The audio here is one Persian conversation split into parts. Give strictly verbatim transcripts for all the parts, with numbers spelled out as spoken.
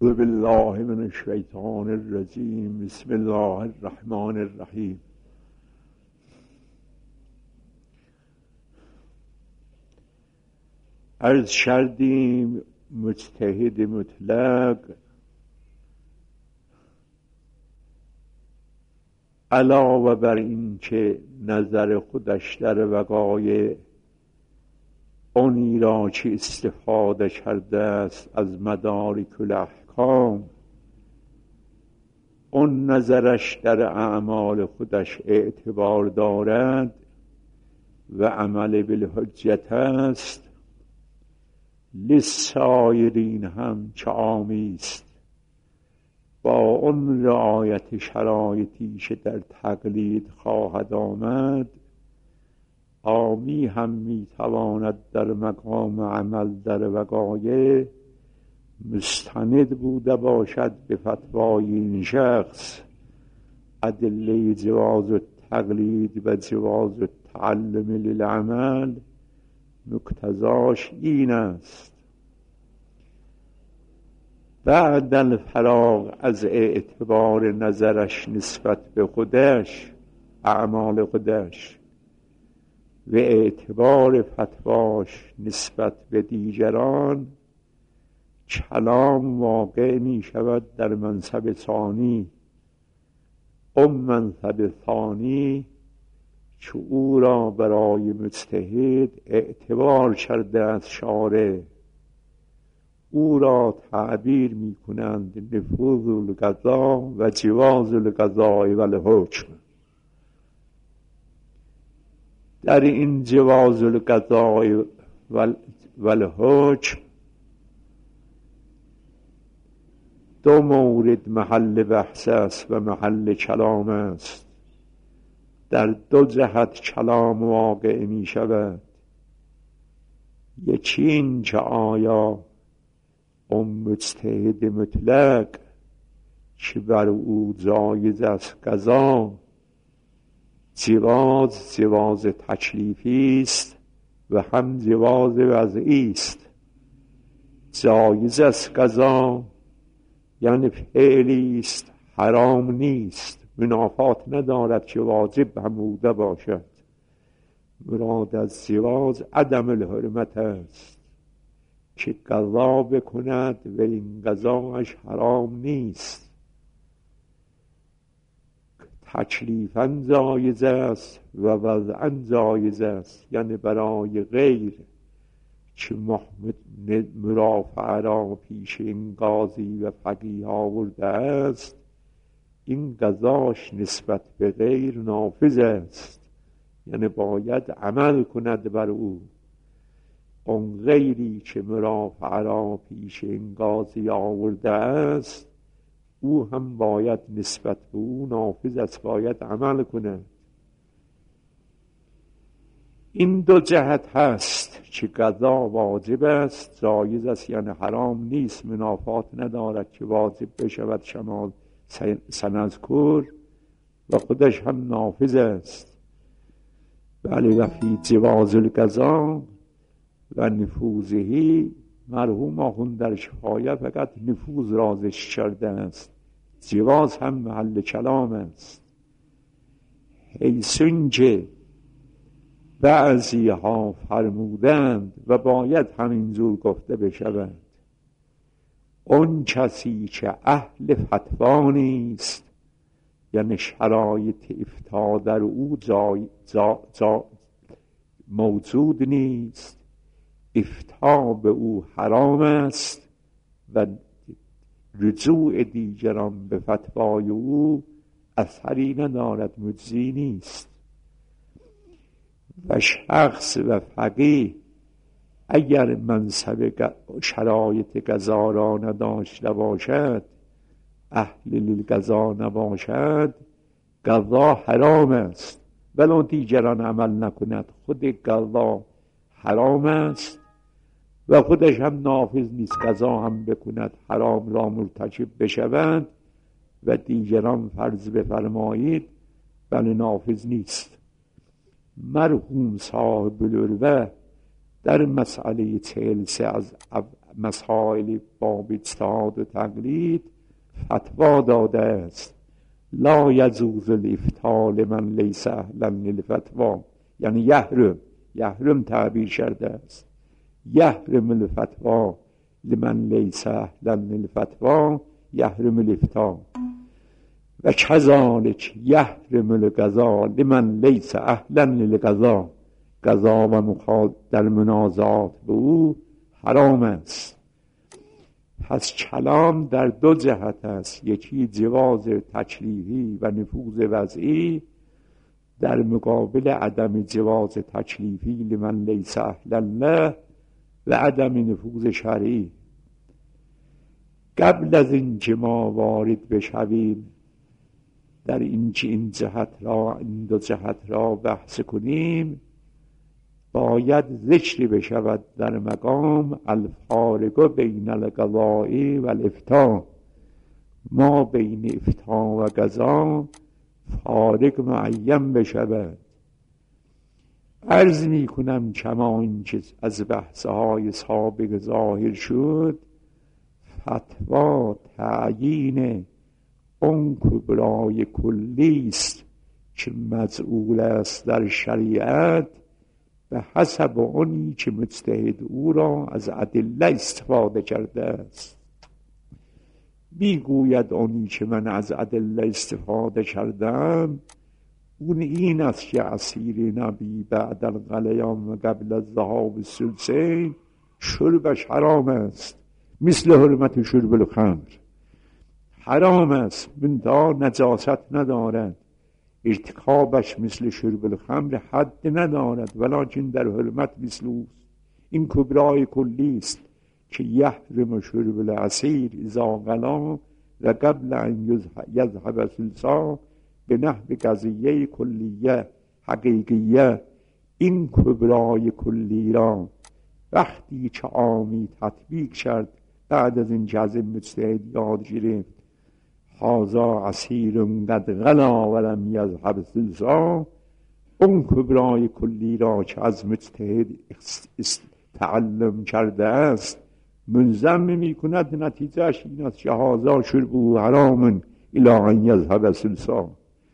اعوذ بالله من الشیطان الرجیم. بسم الله الرحمن الرحیم. عرض کردیم مجتهد مطلق علاوه بر این که نظر خودش در وقایع اونی را که استفاده کرده است از مدارک الاحکام، اون نظرش در اعمال خودش اعتبار دارد و عمل بالحجت است، للسایرین هم که عامی است. با اون رعایت شرایطی که در تقلید خواهد آمد، عامی هم میتواند در مقام عمل در وقایع مستند بوده باشد به فتوای این شخص. ادله جواز التقلید و جواز التعلم للعمل مقتضاش این است. بعد الفراغ از اعتبار نظرش نسبت به خودش، اعمال خودش، و اعتبار فتواش نسبت به دیگران، کلام واقع می شود در منصب ثانی. اون منصب ثانی که او را برای مجتهد اعتبار کرده از شارع، او را تعبیر می کنند نفوذ القضا و جواز القضاء و الحکم. در این جواز القضاء و الحکم دو مورد محل بحث است و محل کلام است. در دو جهت کلام واقع می شود. یکی این که آیا اون مجتهد مطلق که بر او جایز است قضا، جواز جواز تکلیفی است و هم جواز وضعی است. جایز است قضا یعنی فعلی است، حرام نیست، منافات ندارد که واجب هم بوده باشد. مراد از جواز عدم الحرمت است که قضا بکند و این قضاش حرام نیست. تکلیفاً جایز است و وضعاً جایز است، یعنی برای غیر که مرافعه را پیش این قاضی و فقیه آورده است، این قضاش نسبت به غیر نافذ است، یعنی باید عمل کند بر او. اون غیری که مرافعه را پیش این قاضی آورده است، او هم باید نسبت به او نافذ است، باید عمل کند. این دو جهت هست که قضا واجب است، جایز است یعنی حرام نیست، منافات ندارد که واجب بشود شما سنذکر، و خودش هم نافذ است. بله و فی جواز القضا و نفوذهی، مرحوم آخوند در شفایه فقط نفوذ رازش کرده است، جواز هم محل کلام است. حیث که بعضی ها فرمودند و باید همینجور گفته بشود، اون کسی که اهل فتوا نیست، یعنی شرایط افتاء در او جای جا جا موجود نیست، افتاء به او حرام است و رجوع دیگران به فتوای او اثری ندارد، مجزی نیست. و شخص و فقیه اگر منصب شرایط قضا را نداشته باشد، اهل للقضا نباشد، قضا حرام است، ولو دیگران عمل نکند، خود قضا حرام است و خودش هم نافذ نیست. قضا هم بکند حرام را مرتکب بشوند و دیگران فرض بفرمایید، بله نافذ نیست. مرحوم صاحب العروة در مسئله چهل سه از مسائل باب اجتهاد و تقلید فتوا داده است. لا یجوز الافتاء لمن لیس اهلا للفتوا، یعنی یحرم یحرم تعبیر شده است. یحرم الفتوا لمن لیس اهلا للفتوا یحرم الافتاء و کذالک یحرم القضاء لمن لیس اهلا للقضاء. قضا و مخاطب در منازعات به او حرام است. پس کلام در دو جهت است، یکی جواز تکلیفی و نفوذ وضعی در مقابل عدم جواز تکلیفی لمن لیس اهلا له و عدم نفوذ شرعی. قبل از اینکه ما وارد بشویم در این این جهت را این دو جهت را بحث کنیم، باید ذکری بشود در مقام الفارق بین القضاء و الافتاء. ما بین افتاء و قضا فارق معین بشود. عرض می کنم کما اینکه از بحثهای سابق ظاهر شد، فتوا تعیین اون کبرای کلی است که مجعول است در شریعت به حسب اونی که مجتهد او را از ادله استفاده کرده است. میگوید اونی که من از ادله استفاده کردم اون این است که اسیر نبی بعد الغلیان و قبل از ذهاب الثلثین شربش حرام است، مثل حرمت شرب الخمر حرام است، منتها نجاست ندارد. ارتکابش مثل شرب الخمر حد ندارد، ولکن در حرمت مثل اوست. این کبرای کلی است که یحرم شرب العصیر اذا غلا و قبل ان یذهب ثلثا به نحو قضیه کلیه حقیقیه. این کبرای کلی را وقتی که عامی تطبیق شد بعد از این جزم مجتهد یاد گرفت هذا عصیر قد غلا ولم یذهب ثلثا، اون کبرای کلی را که از مجتهد تعلم کرده است ملزم می کند نتیجهش این است که هذا شربه حرام الی ان یذهب ثلثا.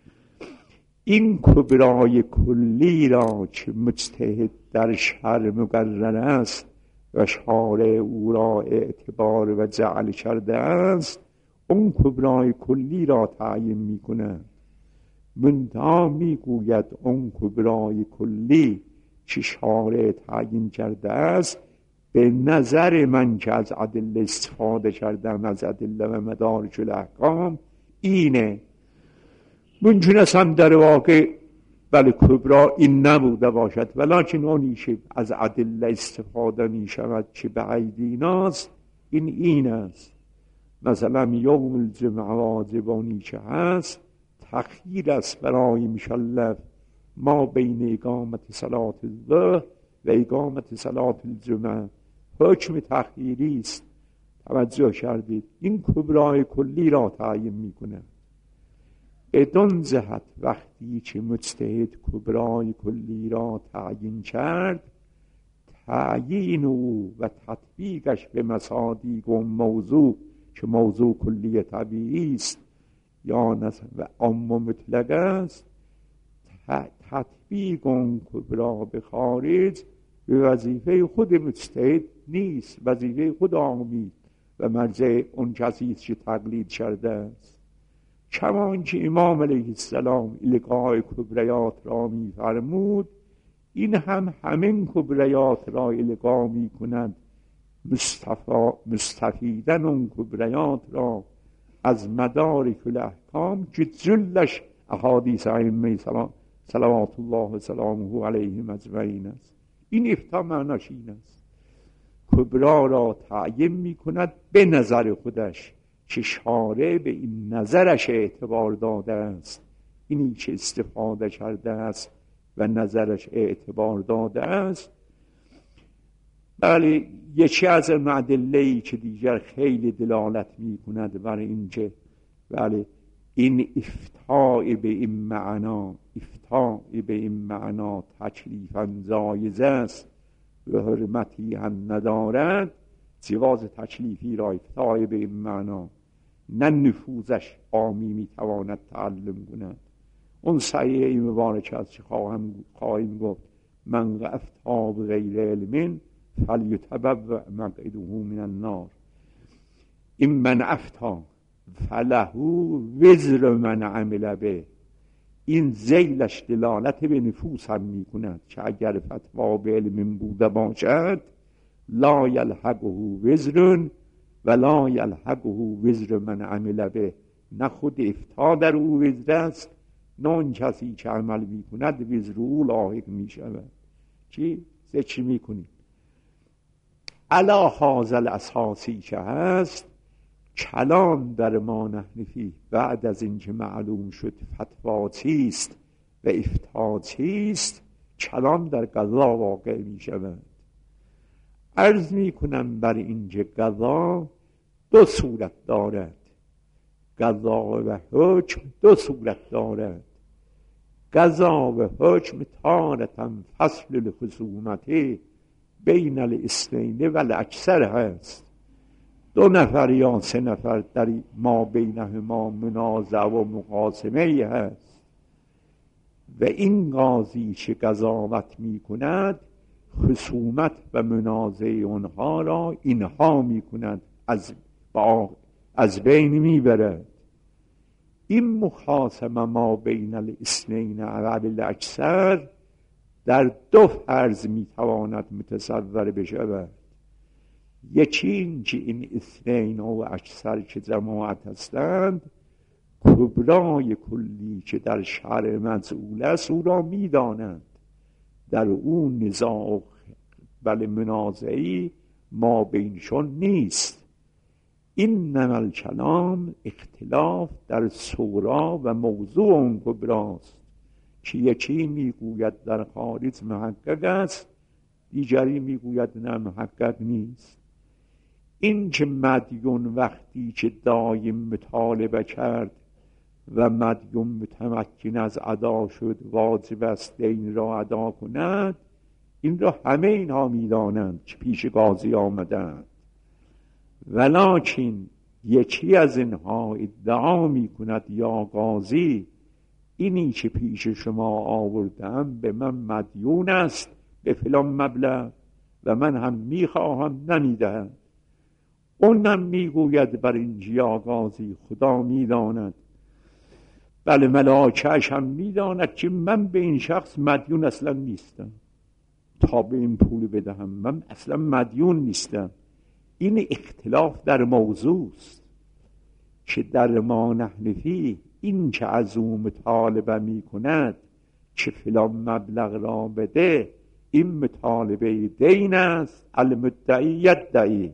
این کبرای کلی را که مجتهد در شرع مقرر است و شارع او را اعتبار و جعل کرده است، اون کبرای کلی را تعیین می کند. منتها می گوید اون کبرای کلی که شارع تعیین کرده است به نظر من که از ادله استفاده کردم، از ادله و مدارج الاحکام اینه. ممکن است هم در واقع بله کبرا این نبوده باشد، ولکن اونی که از ادله استفاده می شود که به ایدیناست این این است. مثلا یوم الجمعه واجبانی که هست تخییر است برای مشلف ما بین اقامت صلات الظهر و اقامت صلات الجمعه، حکم تخییری است. توجه کردید؟ این کبرای کلی را تعیین می کند. بدون جهت وقتی که مجتهد کبرای کلی را تعیین کرد، تعیین او و تطبیقش به مصادیق و موضوع که موضوع کلی طبیعی است یا نصف و عام مطلق است، تطبیق اون کبرا به خارج به وظیفه خود مجتهد نیست، وظیفه خود عامی و مرجع اون کسی است که تقلید کرده است. کما اینکه امام علیه السلام القاء کبریات را می فرمود، این هم همین کبریات را القا می کند، مستفیدن اون کبریات را از مدارک الاحکام که جلش احادیث ائمه صلوات الله و سلامه علیهم اجمعین است. این افتاء معناش این است، کبرا را تعیین می کند به نظر خودش که شارع به این نظرش اعتبار داده است، اینی که استفاده کرده است و نظرش اعتبار داده است. بله یکی از معدله‌ای که دیگر خیلی دلالت می کند بر اینکه بله این افتاء به این معنا افتاء به این معنا تکلیفاً جایز است و حرمتی هم ندارد، جواز تکلیفی را افتای به این معنا نه نفوذش عامی میتواند تعلم کند. اون صحیح این مبارک است که خواهم خواهیم گفت من افتا بغیر علم فلیتبوأ مقعده من النار. این من افتا فله وزر من عمل به، این ذیلش دلالت به نفوس هم می کند که اگر فتوا به علم بوده باشد لا یلحقه وزر و لا یلحقه وزر من عمل به، نه خود افتا در او وزر است نه اون کسی که عمل می کند وزر او لاحق می شود. چی؟ سه چی می کنید؟ علا حاضل اساسی که هست کلام در ما نحنفی بعد از اینکه معلوم شد فتوا چیست و افتا چیست کلام در قضا واقع می شود. عرض می کنم بر اینکه قضا دو صورت دارد، قضا و حکم دو صورت دارد. قضا و حکم تارة فصل الخصومت بین الاثنین و الاکثر هست، دو نفر یا سه نفر در ما بینهما منازعه و مقاسمه هست و این قاضی که قضاوت می کند خصومت و منازعه اونها را اینها می کند، از, از بین می برد. این مخاصمه ما بین الاثنین و الاکثر در دو فرض می تواند متصور بشود. یکی این که این اثنین و اکثر که جماعت هستند کبرای کلی که در شرع مجعول است او را می دانند، در اون نزاع بل منازعی ما بینشون نیست. این نمل کلام اختلاف در صورا و موضوع اون کبراست که یکی میگوید در خارج محقق است دیگری میگوید نه محقق نیست. این که مدیون وقتی که دایم مطالبه کرد و مدیون متمکن از ادا شد واجب است دین را ادا کند، این را همه اینها میدانند که پیش قاضی آمدند، ولکن یکی از اینها ادعا می کند یا قاضی اینی که پیش شما آوردم به من مدیون است به فلان مبلغ و من هم میخواهم نمیدهم. اونم میگوید بر این یا قاضی خدا میداند بله ملائکه‌اش هم میداند که من به این شخص مدیون اصلا نیستم تا به این پول بدهم، من اصلا مدیون نیستم. این اختلاف در موضوع است که در ما نحنفی این که از او مطالبه می کند که فلان مبلغ را بده این مطالبه دین است، المدعی یدعی،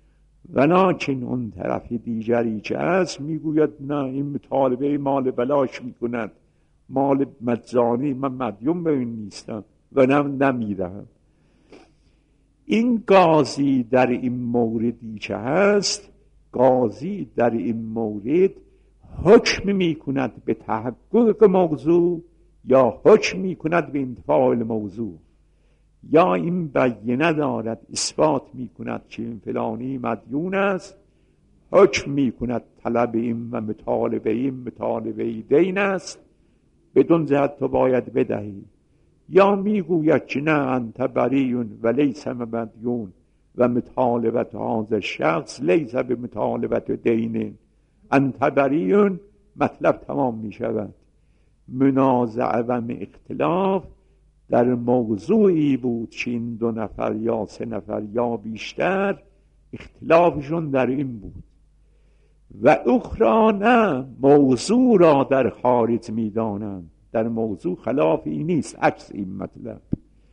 ولکن اون طرف دیگری که است میگوید نه این مطالبه مال بلاش می کند، مال مجانی، من مدیون به این نیستم و نه نمیدهم. این قاضی در این موردی که هست، قاضی در این مورد حکم می کند به تحقق موضوع یا حکم می کند به انتفاع موضوع، یا این بیانه دارد اثبات می کند که این فلانی مدیون است، حکم می کند طلب این و مطالبه این مطالبه دین است بدون جهت تو باید بدهی، یا میگوید که نه انت بریون و لیس مدیون و مطالبت هذا شخص لیس به مطالبت دین، انت بریون مطلب تمام می شود. منازعه و اختلاف در موضوعی بود که این دو نفر یا سه نفر یا بیشتر اختلافشون در این بود و اخرى نه موضوع را در خارج می دانند، در موضوع خلافی نیست، عکس این مطلب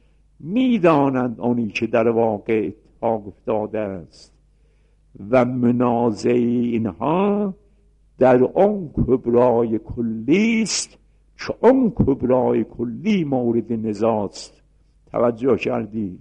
میدانند آنی که در واقع اتفاق افتاده است و منازعه اینها در آن کبرای کلی است که آن کبرای کلی مورد نزاع است. توجه کردید؟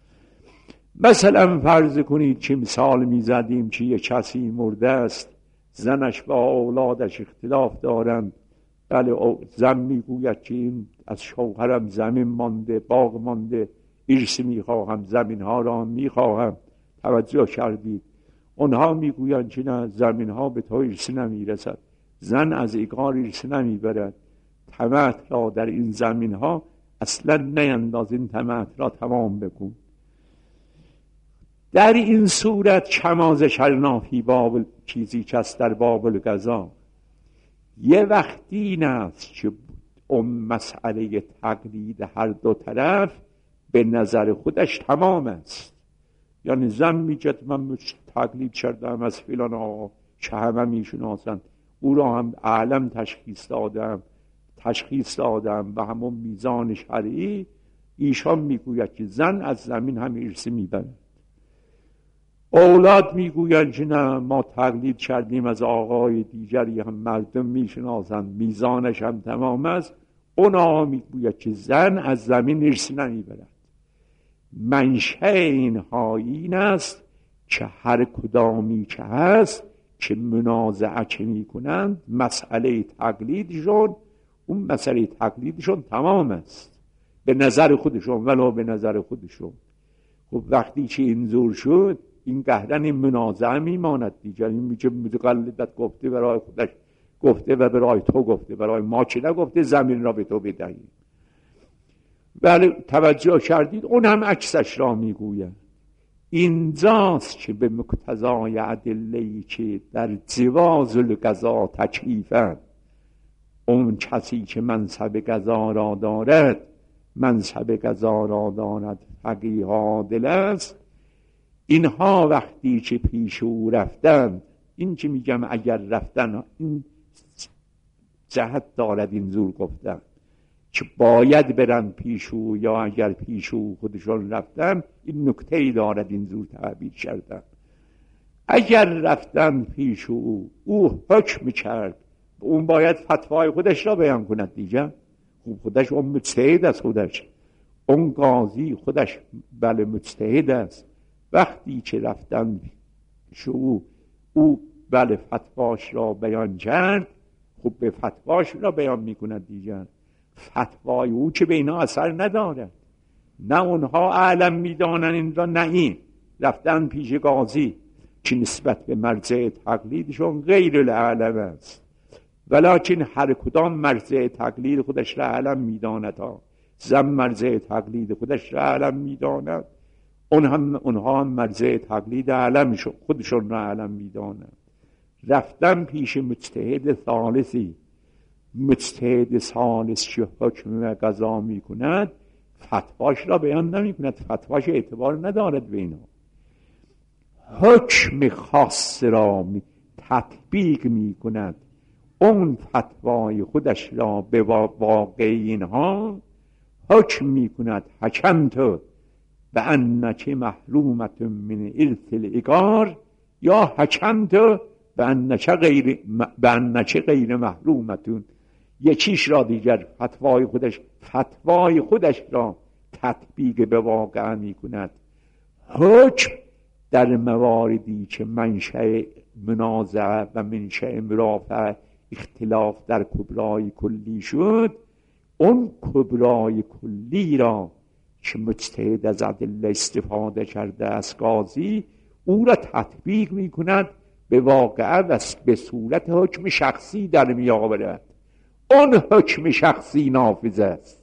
مثلا فرض کنید که مثال میزدیم که یک کسی مرده است، زنش با اولادش اختلاف دارند، بله زن میگوید که این از شوهرم زمین مانده، باغ مانده، ارث میخواهم، زمین ها را میخواهم، توجه کردید اونها میگویند که نه، زمین ها به تو ارث نمیرسد، زن از ایگار ارث نمیبرد، طمعت را در این زمین ها اصلا نینداز، این طمعت را تمام بکن. در این صورت کما ذکرنا فی باب چیزی که است در باب القضا، یه وقتی این است که اون مسئله تقلید هر دو طرف به نظر خودش تمام است. یعنی زن میگه من تقلید کردم از فلان آقا که همه میشناسن، او را هم اعلم تشخیص دادم تشخیص دادم به همون میزان شرعی. ایشان میگوید که زن از زمین هم ارث میبرد. اولاد میگوید که نه، ما تقلید کردیم از آقای دیگری هم مردم میشناسن، میزانش هم تمام است. اونا میگوید که زن از زمین ارث نمیبرد. منشأ اینها این است که هر کدامی که هست که منازعه که میکنند مسئله تقلیدشون، اون مسئله تقلیدشون تمام است به نظر خودشون، ولو به نظر خودشون. خب وقتی که اینجور شد، این قهرن این منازعه میماند دیگر. این میگه متقلدت گفته برای خودش گفته و برای تو گفته، برای ما چه نگفته، زمین را به تو بدهیم. بله توجه کردید، اون هم عکسش را میگوید. اینجاست که به مقتضای ادله‌ای که در جواز القضا تکلیفند، اون کسی که منصب قضا را دارد، منصب قضا را دارد فقیه عادل است. اینها وقتی که پیش او رفتند، این که میگم اگر رفتن، این جهت دارد اینجور گفتن که باید برن پیش او، یا اگر پیش او خودشون رفتن، این نکته ای دارد اینجور تعبیر کردن. اگر رفتن پیش او، او حکم کرد، اون باید فتوای خودش را بیان کند دیگه. خوب خودش اون مجتهد است، خودش اون قاضی خودش بله مجتهد است. وقتی که رفتن پیش او، او بله فتواش را بیان کرد، خب به فتواش را بیان میکند دیگه. فتوای او که به اینا اثر ندارد، نه اونها اعلم میدانن این را، نه این رفتن پیش قاضی که نسبت به مرجع تقلیدشون غیر الاعلم است. ولیکن هر کدام مرجع تقلید خودش را اعلم میداند ها. زن مرجع تقلید خودش را اعلم میداند، اونها اونها مرجع تقلید اعلم خودشون را اعلم میداند. رفتن پیش مجتهد ثالثی، مجتهد ثالث که حکم و قضا می کند، فتواش را بیان نمی کند، فتواش اعتبار ندارد به اینا. حکم خاص را تطبیق می کند، اون فتوای خودش را به واقع اینها حکم می کند. حکمت به انک محرومت من ارث الایگار، یا حکمت به انک غیر به انک غیر محرومتون. یکیش را دیگر فتوای خودش فتوای خودش را تطبیق به واقع می کند. حکم در مواردی که منشأ منازعه و منشأ مرافعه اختلاف در کبرای کلی شد، اون کبرای کلی را که مجتهد از ادله استفاده کرده از قاضی، او را تطبیق می کند به واقعه و به صورت حکم شخصی در می آورد. اون حکم شخصی نافذ است.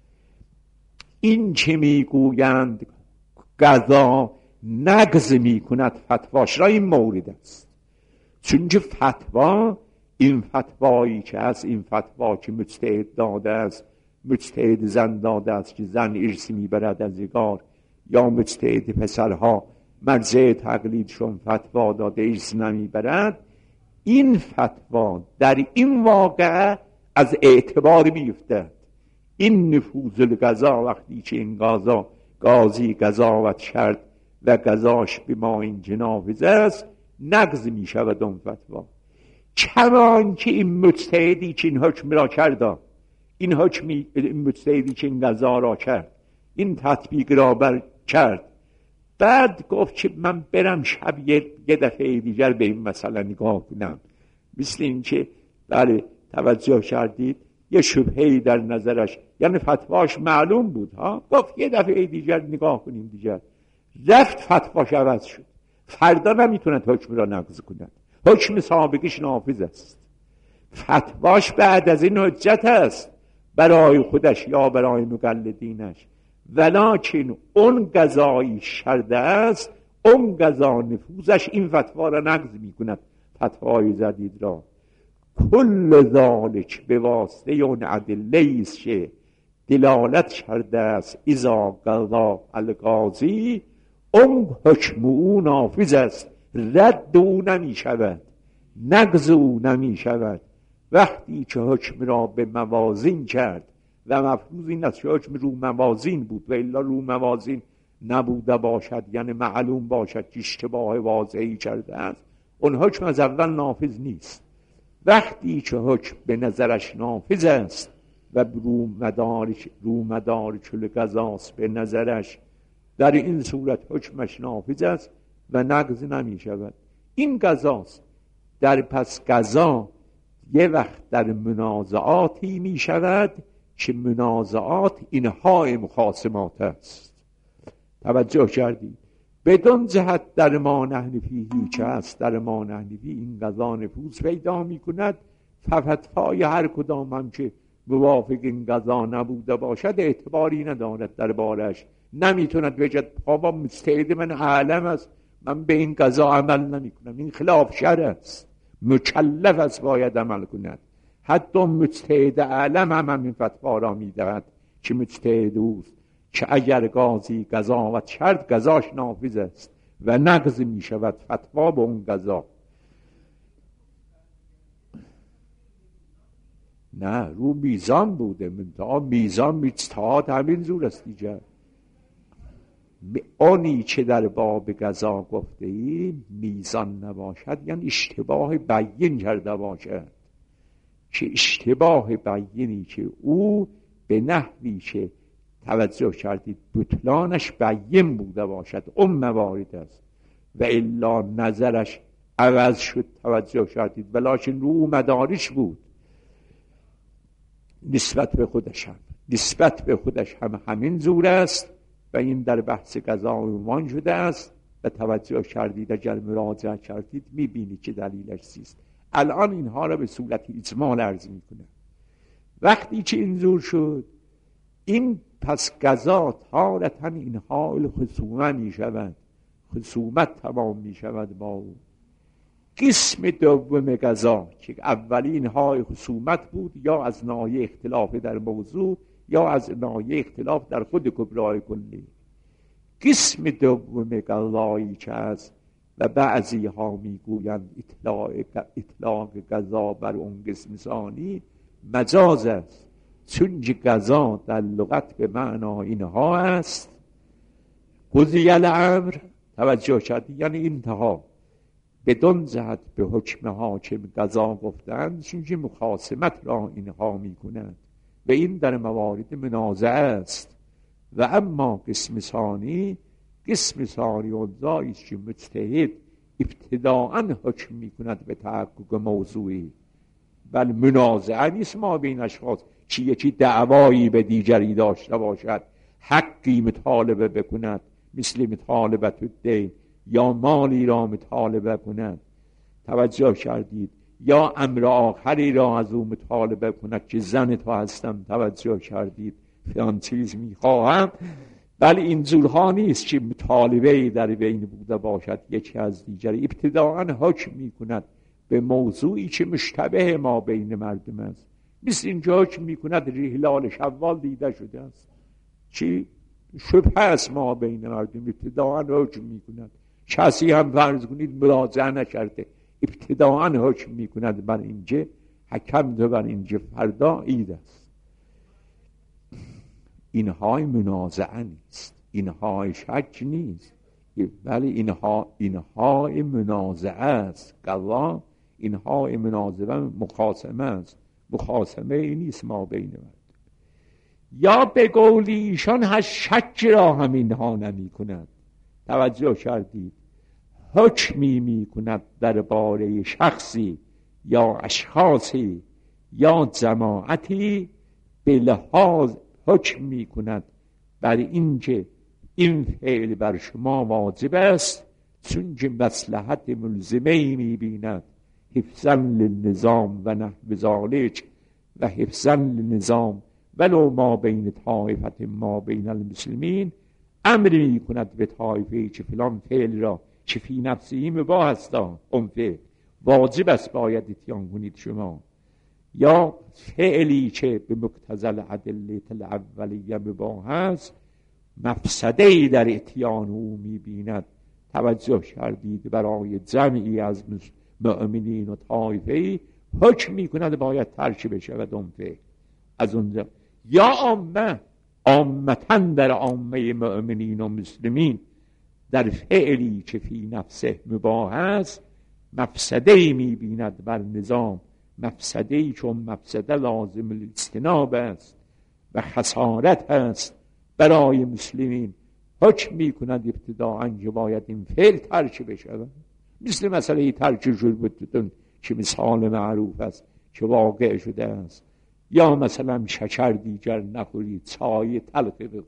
این که می گویند قضا نقض می کند فتواش را، این مورد است. چون که فتوا، این فتوایی که هست، این فتوا که مجتهد داده است، مجتهد زن داده است که زن ارث می برد از ایگار، یا مجتهد پسرها مرجع تقلیدشون فتوا داده ارث نمی برد، این فتوا در این واقعه از اعتبار میفتد. این نفوذ القضا، وقتی که این قضا قاضی قضاوت کرد و قضاش به ما این نافذ است، نقض می شود اون فتوا. چنان که این مجتهدی که این حکم را کرد، این حکمی این مجتهدی که این قضا را کرد، این تطبیق را بر کرد، بعد گفت که من برم شب یه دفعه دیگر به این مسئله نگاه کنم. مثل این که بله توجه کردید یه شبهه‌ای در نظرش، یعنی فتواش معلوم بود ها، گفت یه دفعه دیگر نگاه کنیم دیگر، رفت فتواش عوض شد. فردا نمیتونند حکم را نقض کنند. حکم سابقش نافذ است. فتواش بعد از این حجت است برای خودش یا برای مقلدینش، ولکن اون قضایی شرده است، اون قضا نفوذش این فتوا را نقض میکند، فتوای جدید را. کل ذالک به واسطه اون ادله است که دلالت شرده است اذا قضا القاضی، اون حکم او نافذ است، رد او نمی شود، نقض او نمی شود. وقتی که حکم را به موازین کرد و مفروض این است که حکم رو موازین بود و الا رو موازین نبوده باشد، یعنی معلوم باشد که اشتباه واضحی کرده است، اون حکم از اول نافذ نیست. وقتی که حکم به نظرش نافذ است و رو مدارش رو مدارش القضاست به نظرش، در این صورت حکمش نافذ است و نقض نمی شود. این قضاست. در پس قضا یه وقت در منازعاتی می شود که منازعات اینها مخاصمات است. توجه کردید؟ بدون جهت در ما نحن فیهی که است، در ما نحن فیه این قضا نفوذ پیدا می کند. فتوای هر کدام هم که موافق این قضا نبوده باشد اعتباری ندارد در بارش، نمیتوند بگد بابا مجتهد من عالم است، من به این قضا عمل نمی کنم، این خلاف شرع است، مکلف است باید عمل کند. حتی مجتهد عالم هم همین فتوا را میدهد که مجتهد اوست که اگر قاضی قضاوت کرد قضاش نافذ است و نقض می شود فتوا به اون قضا. نه، رو میزان بوده، منتها میزان اجتهاد همین زور است دیگر. آنی که در باب قضا گفته ایم میزان نباشد یعنی اشتباه بیین کرده باشد، که اشتباه بیینی که او به نحوی که توجه کردید بطلانش بیین بوده باشد، اون موارد است. و الا نظرش عوض شد، توجه کردید، ولکن رو مدارش بود نسبت به خودش هم نسبت به خودش هم همین زور است و این در بحث قضا عنوان شده است و توجه کردید اگر مراجعه کردید میبینید که دلیلش چیست. الان اینها را به صورت اجمال عرض میکنه. وقتی که این زور شد، این پس قضا تارتاً اینها الخصومه می شود، خصومت تمام می شود با او. قسم دوم قضا که اولی اینها خصومت بود یا از ناحیه اختلاف در موضوع یا از ناحیه اختلاف در خود کبرای کلی. قسم دوم قضایی که است و بعضی ها میگویند اطلاق اطلاق قضا بر اون قسم ثانی مجاز است، چون قضا در لغت به معنا اینها است. قضی الامر، توجه کردید، یعنی انتها، بدون جهت به حکم حاکم قضا گفتند چون که مخاصمت را اینها میکنند و این در موارد منازعه است. و اما قسم ثانی، قسم ثانی اونجایی است که مجتهد ابتداءً حکم میکند به تحقق موضوعی، بل منازعه نیست ما بین اشخاص که یکی دعوایی به دیگری داشته باشد، حقی مطالبه بکند مثل مطالبت الدین، یا مالی را مطالبه کند، توجه کردید، یا امر آخری را از او مطالبه کند که زن تو هستم، توجه کردید، فلان چیز میخواهم. بل این جورها نیست که مطالبه در بین بوده باشد یکی از دیگری، ابتداءً حکم میکند به موضوعی که مشتبه ما بین مردم است. مثل اینجا حکم میکند هلال شوال دیده شده است، چی؟ شبه است ما بین مردم، ابتداءً حکم میکند. کسی هم فرض کنید مراجعه نکرده، ابتداءً حکم میکند بر اینجا حکم دو بر اینجا فردا عید است. اینهای منازعه نیست، اینهای شک نیست، ولی اینها اینهای منازعه است. قضا اینهای منازعه مخاصمه است، مخاصمه ای نیست ما بین مردم. یا به قولی ایشان هر شک را هم اینها نمی کند. توجه کردید، حکمی می کند درباره شخصی یا اشخاصی یا جماعتی، به لحاظ حکم می کند بر اینکه این فعل بر شما واجب است، چون که مصلحت ملزمه می‌بیند حفظاً للنظام و نحو ذالک و حفظاً للنظام ولو ما بین طائفت ما بین المسلمین، امری می‌کند به طایفه که فلان فعل را که فی نفسی مباح است اون فعل واجب است باید اتیان کنید شما، یا فعلی که به مقتضی الادله الاولیه مباح است مفسده‌ای در اتیان او می‌بیند، توجه کردید برای جمعی از مؤمنین و طایفه‌ای حکم می‌کند باید ترک بشود اون فعل از اونجا، یا عامه عامتاً در عامه مؤمنین و مسلمین در فعلی که فی نفسه مباح است مفسده‌ای می‌بیند بر نظام، مفسده‌ای چون مفسده لازم الاجتناب است و خسارت است برای مسلمین، حکم می‌کند ابتداءً که باید این فعل ترک بشود، مثل مسئله ترک شربتون که مثال معروف است که واقع شده است، یا مثلا شکر دیگر نخورید، چای تلخ بخورید.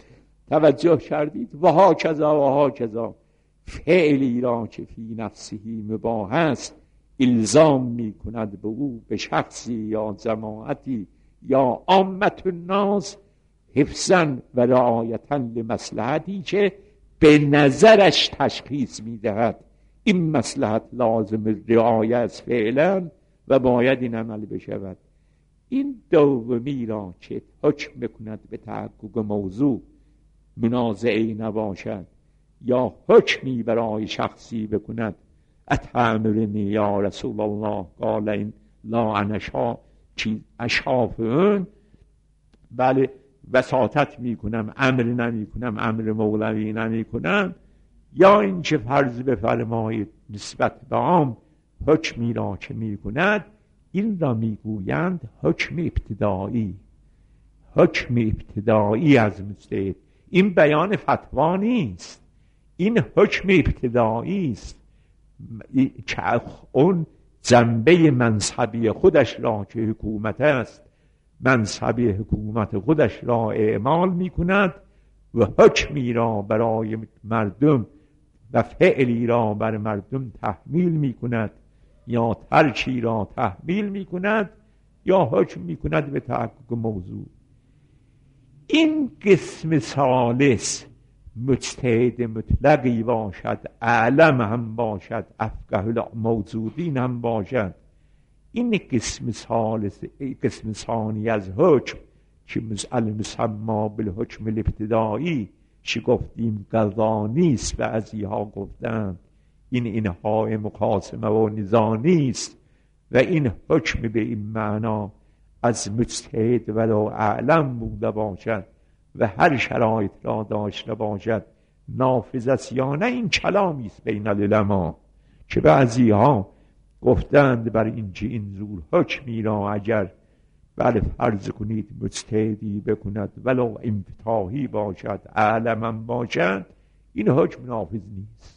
توجه کردید؟ و ها کذا و ها کذا، فعلی را که فی نفسهی مباح است الزام می‌کند به او، به شخصی یا جماعتی یا عامت الناس، حفظاً و رعایتاً لمصلحتی که به نظرش تشخیص می‌دهد این مصلحت لازم رعایت است فعلاً و باید این عمل بشود. این دومی را که حکم بکند به تحقق موضوع منازعی نباشد یا حکمی برای شخصی بکند، اتأمرنی یا رسول الله قال این لا انشا چیز اشافون، بله وساطت میکنم، امر نمی کنم، امر مولوی نمی کنم، یا این چه فرض بفرمایید نسبت به عام حکمی را که میکند، این را میگویند حکم ابتدایی. حکم ابتدایی از مجتهد، این بیان فتوا نیست، این حکم ابتدایی است که اون جنبه منصبی خودش را که حکومت است، منصبی حکومت خودش را اعمال میکند و حکمی را برای مردم و فعلی را بر مردم تحمیل میکند یا ترکی را تحمیل میکند یا حکم میکند به تحقق موضوع. این قسم ثالث مجتهد مطلقی باشد، اعلم هم باشد، افقه الموجودین هم باشد. این قسم ثالث، قسم ثانی از حکم که المسمى بالحکم الابتدایی چی گفتیم قضا نیست و ازیها گفتن این اینها مقاسمه و نزاع نیست و این حکم به این معنا از مجتهد ولو اعلم بوده باشد و هر شرایط را داشته باشد نافذ است یا نه، این کلامی است بین العلماء که بعضیها گفتند بر این که این زور حکمی را اگر بله فرض کنید مجتهدی بکند ولو انفتاحی باشد، اعلم باشد، این حکم نافذ نیست.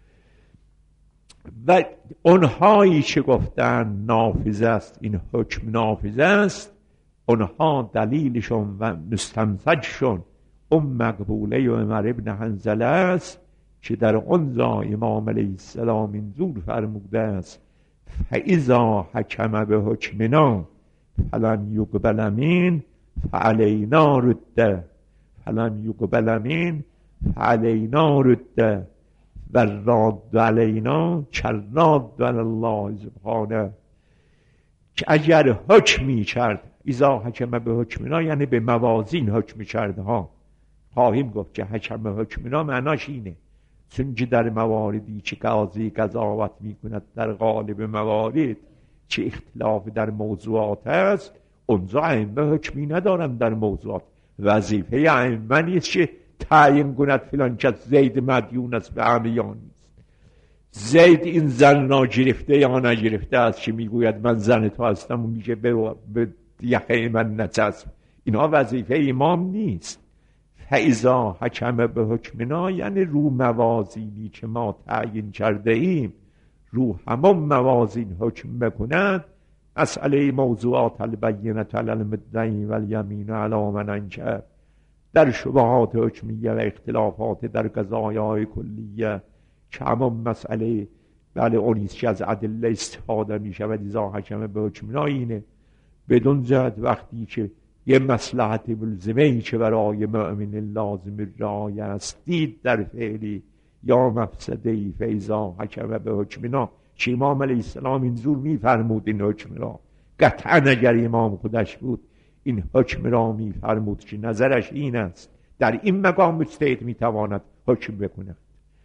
و اونهایی که گفتن نافذ است، این حکم نافذ است، اونها دلیلشون و مستمسکشون اون مقبوله و عمر ابن حنظله است که در اونجا امام علیه السلام اینجور فرموده است فاذا حکم به حکمنا فلن یقبل من فعلینا رده، فلن یقبل من فعلینا رده و راد علینا کراد علی الله سبحانه، که اگر حکمی کرد اذا حکم به حکمنا یعنی به موازین حکم کرده ها، خواهیم گفت که حکم به حکمنا معناش اینه، چون که در مواردی که قاضی قضاوت میکند در غالب موارد چه اختلاف در موضوعات است، اونجا ائمه حکمی ندارن در موضوعات، وظیفه ائمه نیست که تعیین کند فلان کس زید مدیون است به عمیان نیست، زید این زن را گرفته یا نگرفته است که میگوید من زن تو هستم و میگه به, به یخه من نچسب، اینها وظیفه امام نیست. فاذا حکم به حکمنا یعنی رو موازینی که ما تعیین کرده ایم رو همون موازین حکم بکند، مسئله موضوعات البینه علی المدعی و الیمین علی من انکر، در شبهات حکمیه و اختلافات در قضایای کلیه که همون مسئله بله اونیست که از ادله استفاده می شود اذا حکم به حکمنا اینه. بدون جهت وقتی که یه مصلحت ملزمه ای که برای مؤمن لازم رعایت است دید در فعلی یا مفسده ای فاذا حکم به حکمنا، که امام علیه السلام اینجور میفرمود این حکم را. قطعا اگر امام خودش بود این حکم را میفرمود که نظرش این است در این مقام مجتهد میتواند حکم بکند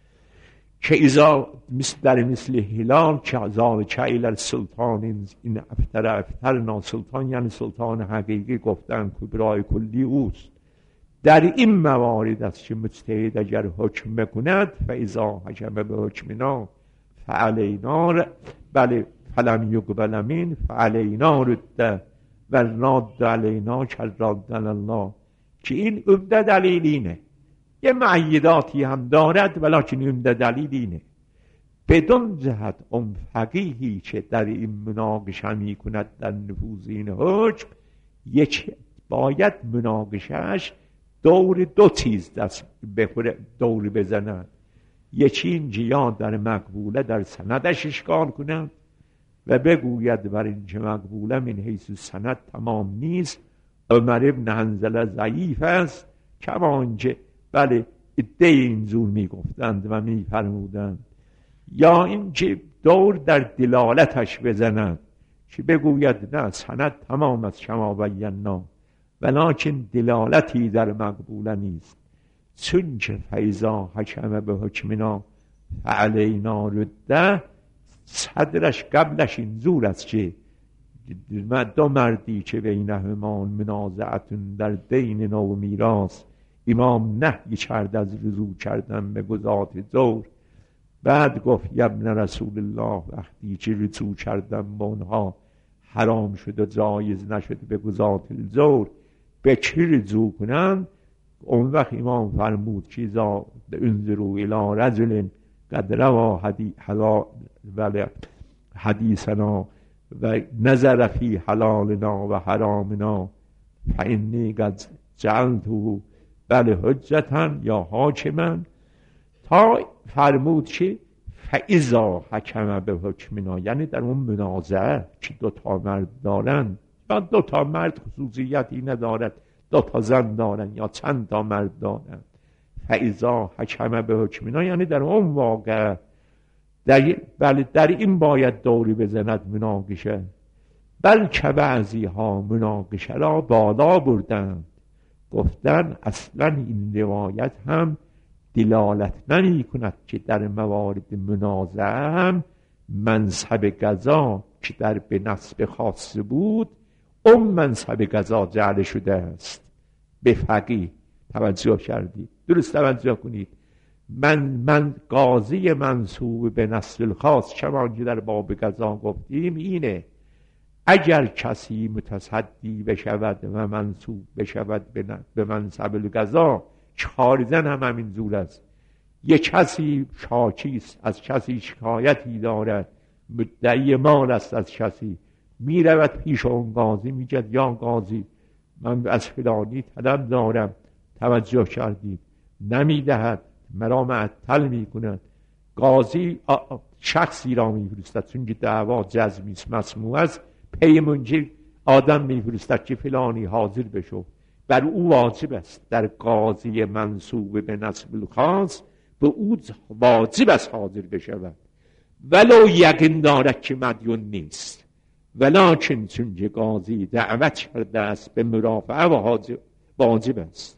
که اذا مثل در مثل هلال که ازال چایل السلطان این افتر افترنا، سلطان یعنی سلطان حقیقی گفتن کبرای کلی اوست. در این موارد است که مجتهد اگر حکم بکند فاذا حکم به حکمنا فعلینا بله فلم یقبل من فعلینا رد و رد علینا کرد الله، که این عمده دلیل اینه. یه معیداتی هم دارد ولیکن عمده دلیل اینه. بدون جهت اون فقیهی که در این مناقشه می کند در نفوذ این حکم یک باید مناقشهش دور دو چیز دست بخوره دور بزنند. یکی اینکه یا در مقبوله در سندش اشکال کنند و بگوید بر اینکه مقبوله من حیث سند تمام نیست، عمر ابن حنظله ضعیف است، کما اینکه بله ایده اینجور می گفتند و می فرمودند. یا اینکه دور در دلالتش بزنند که بگوید نه سند تمام است کما بینا ولکن دلالتی در مقبوله نیست، چون که فاذا حکم به حکمنا فعلینا رده صدرش قبلش اینجور است که دو مردی که بینهما منازعتون در دین نو میراث، امام نهی کرد از رجوع کردن به گزات زور. بعد گفت ابن رسول الله وقتی که رجوع کردن به اونها حرام شد و جایز نشد به گزات زور، به چی رجوع کنن؟ اون وقت امام فرمود که اذا انظروا الی رجل قد روا حدیثنا و نظر فی حلالنا و حرامنا فانی قد جعلته بله حجتا یا حاکما، تا فرمود که فاذا حکم به حکمنا، یعنی در اون منازعه که دو تا مرد دارن یا دو تا مرد خصوصیتی ندارد دو تا زن دارن یا چند تا مرد دارن، فاذا حکم به حکمنا یعنی در اون واقع در, بله در این باید دوری بزند مناقشه. بلکه بعضی ها مناقشه را بالا بردند، گفتن اصلا این روایت هم دلالت نمی کند که در موارد منازعه هم منصب قضا که در به نسب خاص بود اون منصب قضا جعل شده است به فقیه. توجه کردید؟ درست توجه کنید. من من قاضی منصوب به نسل خاص چون که در باب قضا گفتیم اینه اگر کسی متصدی بشود و منصوب بشود به منصب القضا، چهارزن هم همین زور است. یک کسی شاکیست از کسی شکایتی دارد، مدعی مال است از کسی، می رود پیش اون قاضی میگد یا قاضی من از فلانی طلب دارم، توجه کردید؟ نمی دهد، مرا معطل می کند. قاضی شخصی را می فرستد چون که دعوا جزمی است مسموع است، پی منجر آدم می فرستد که فلانی حاضر بشو. بر او واجب است در قاضی منصوب به نسب الخاص به او واجب است حاضر بشود ولو یقین دارد که مدیون نیست، ولکن چون که قاضی دعوت کرده است به مرافعه و واجب است.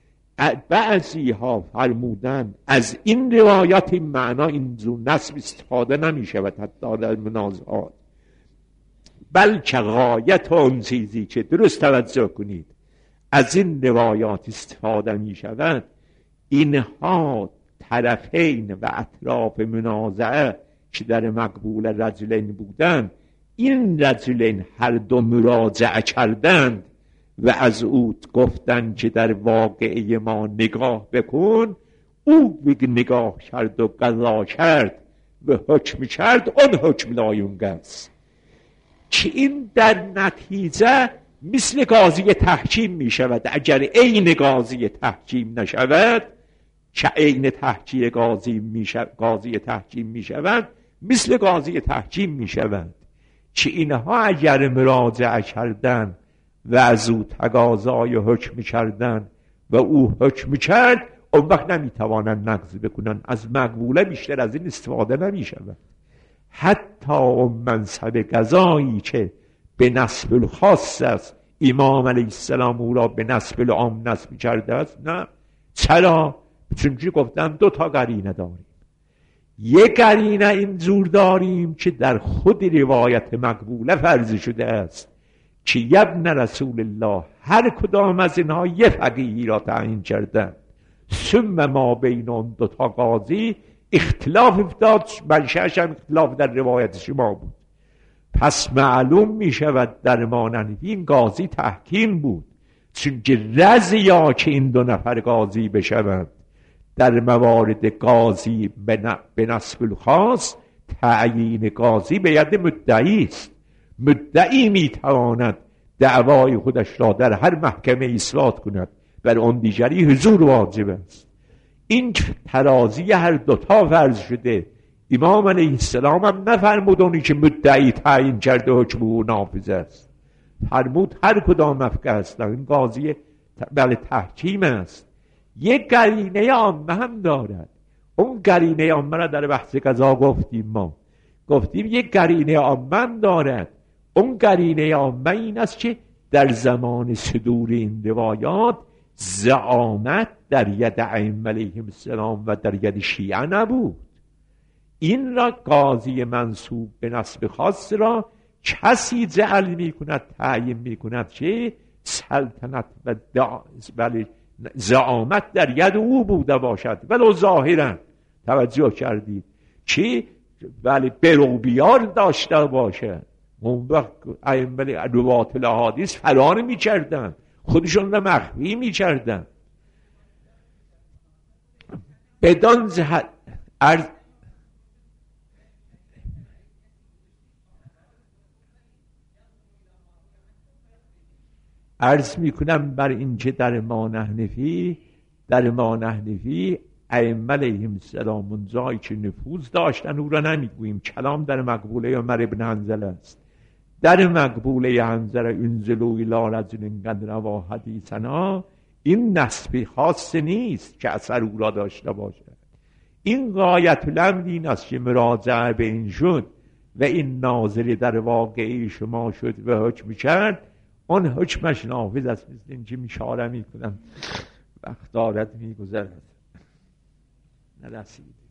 بعضی ها فرمودن از این روایت این معنا این زور نسب استفاده نمی شود حتی در منازعات، بلکه غایت اون چیزی که درست توجه کنید از این روایات استفاده می شود اینها طرفین و اطراف منازعه که در مقبول رجلین بودن، این رجلین هر دو مراجعه کردند و از او گفتن که در واقعه ما نگاه بکن، او نگاه کرد و قضا کرد و حکم کرد، اون حکم لایونگ است که این در نتیجه مثل قاضی تحکیم می شود. اگر عین قاضی تحکیم نشود چه عین تحجیر قاضی میشه قاضی تحجیم میشوند مثل قاضی تحجیم میشوند. چه اینها اگر مراجعه کردن و از او تقاضای حکم کردن و او حکم کرد، اون وقت نمیتوانند نقض بکنن. از مقبوله بیشتر از این استفاده نمیشود. حتی منصب قضایی که به نسب الخاص است، امام علیه السلام او را به نسب العام نسب کرده است، نه. چرا؟ چون که گفتم دو تا قرینه داریم. یک قرینه این زور داریم که در خود روایت مقبوله فرض شده است که ابن رسول الله هر کدام از اینها یه فقیهی را تعیین کردن، ثم ما بین اون دو تا قاضی اختلاف افتاد، منشأش هم اختلاف در روایت شما بود. پس معلوم می شود در ما حنفی این قاضی تحکیم بود، چون که رضیا که این دو نفر قاضی بشوند. در موارد قاضی به نسب الخاص تعیین قاضی به ید مدعی است. مدعی می تواند دعوای خودش را در هر محکمه اثبات کند، بر آن دیگری حضور واجب است. این ترازی هر دوتا فرض شده. امام علیه السلام هم نفرمود اونی که مدعی تعیین کرده حکم او نافذ است، فرمود هر کدام مفقه است. این قاضی بله تحکیم است. یک قرینه عامه هم دارد. اون قرینه عامه را در بحث قضا گفتیم. ما گفتیم یک قرینه عامه هم دارد. اون قرینه عامه این است که در زمان صدور این روایات زعامت در ید ائمه علیهم السلام و در ید شیعه نبود. این را قاضی منصوب به نسب خاص را کسی جعل می کند، تعیین می کند که سلطنت و ولی زعامت در ید او بوده باشد، ولو ظاهرا. توجه کردید که ولی بروبیار داشته باشد. اون وقت ائمه روات الاحادیث فرار می کردن، خودشون را مخفی می کردن. بدان جهت عرض عرض می کنم بر این که در ما حنفی در ما حنفی ائمه علیهم السلام اون جایی که نفوذ داشتن او را نمیگوییم. کلام در مقبوله عمر ابن حنظله است. در مقبوله حنظله انزلوا الی رجل قد روی حدیثنا، این نسب خاص نیست که اثر او را داشته باشد. این غایت الامر این است که مراجعه به این شد و این ناظری در واقعی شما شد و حکم کرد، آن حکمش نافذ است. مثل این که میشاره میکنم وقت دارد میگذرد نرسید.